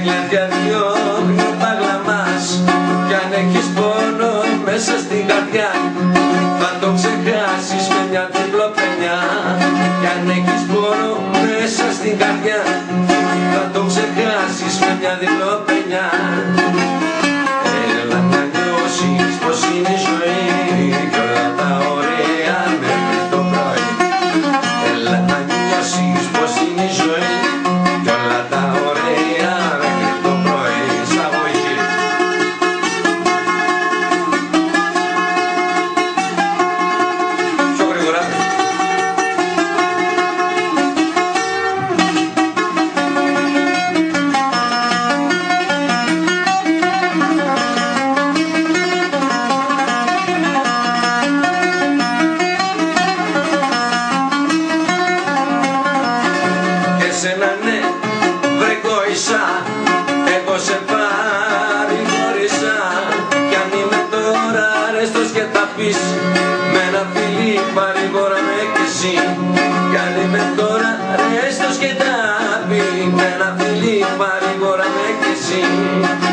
συνέχεια διώχνει ο παγλαμάς. Κι αν έχεις πόνο μέσα στην καρδιά θα το ξεχάσεις με μια διπλοπενιά. Κι αν έχεις πόνο μέσα στην καρδιά θα το ξεχάσεις με μια διπλοπενιά. Έλα να νιώσεις πως είναι η ζωή κι όλα τα ωραία μέχρι το πρωί. Έλα να νιώσεις πως είναι η ζωή κι όλα τα ωραία μέχρι το πρωί. Σαββοϊκή. Πιο γρήγορα. Εσένα ναι, βρε κόησα, εγώ σε παρηγόρησα. Κι αν είμαι τώρα αρέστος και τα πεις, με ένα φιλί παρηγόραμε κι εσύ. Κι αν είμαι τώρα αρέστος και τα πεις, με ένα φιλί παρηγόραμε κι εσύ.